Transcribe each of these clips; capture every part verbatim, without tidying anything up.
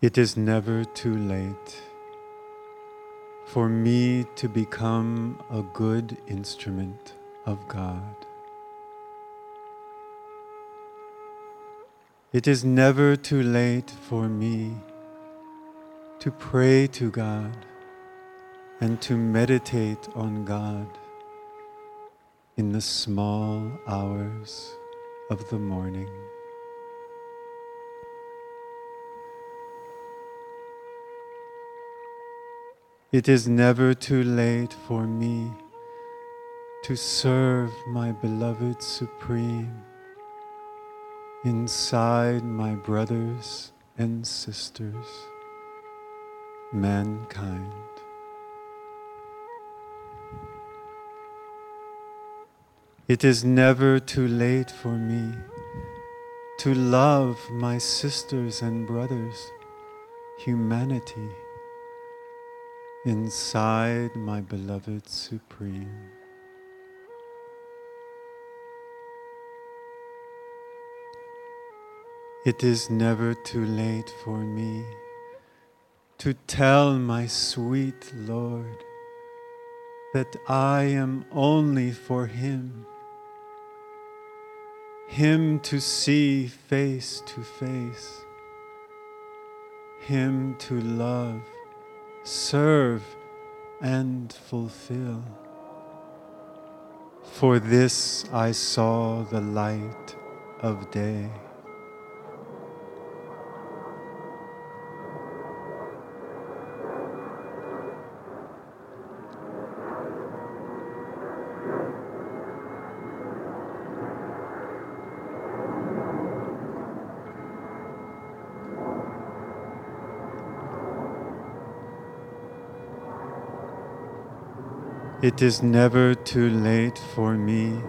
It is never too late for me to become a good instrument of God. It is never too late for me to pray to God and to meditate on God in the small hours of the morning. It is never too late for me to serve my beloved Supreme inside my brothers and sisters, mankind. It is never too late for me to love my sisters and brothers, humanity, inside my beloved Supreme. It is never too late for me to tell my sweet Lord that I am only for Him, Him to see face to face, Him to love, serve, and fulfill. For this I saw the light of day. It is never too late for me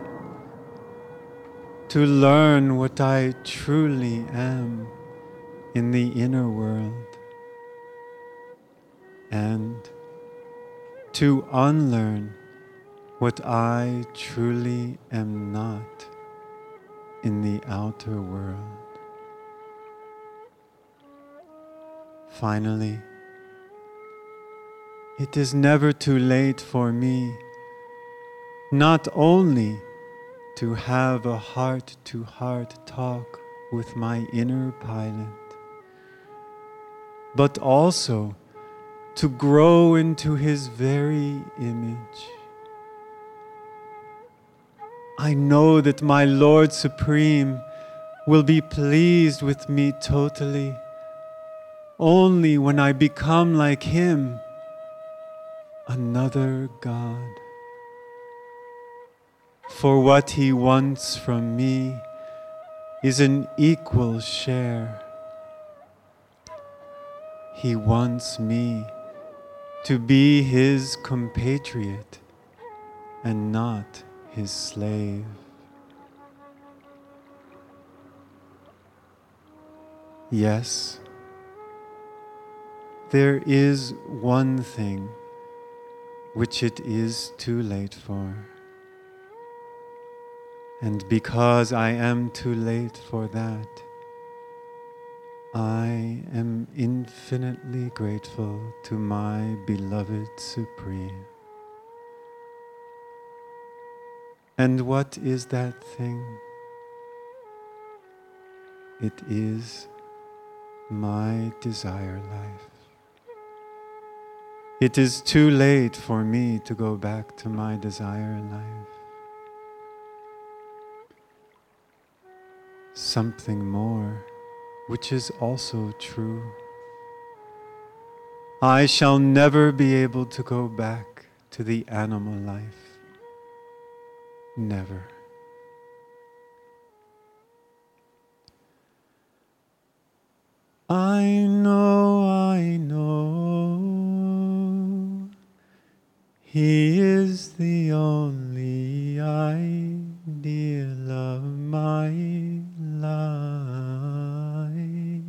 to learn what I truly am in the inner world and to unlearn what I truly am not in the outer world. Finally, it is never too late for me not only to have a heart-to-heart talk with my inner pilot, but also to grow into His very image. I know that my Lord Supreme will be pleased with me totally only when I become like Him, another God. For what He wants from me is an equal share. He wants me to be His compatriot and not His slave. Yes, there is one thing which it is too late for. And because I am too late for that, I am infinitely grateful to my beloved Supreme. And what is that thing? It is my desire life. It is too late for me to go back to my desire life. Something more, which is also true. I shall never be able to go back to the animal life. Never. I know, I know, He is the only ideal of my life.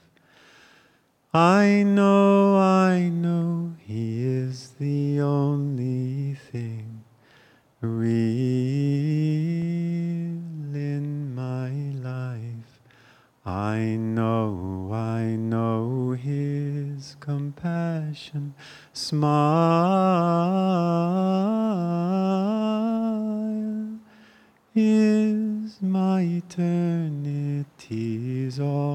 I know, I know, He is the only thing real in my life. I know, I know His smile is my eternity's all.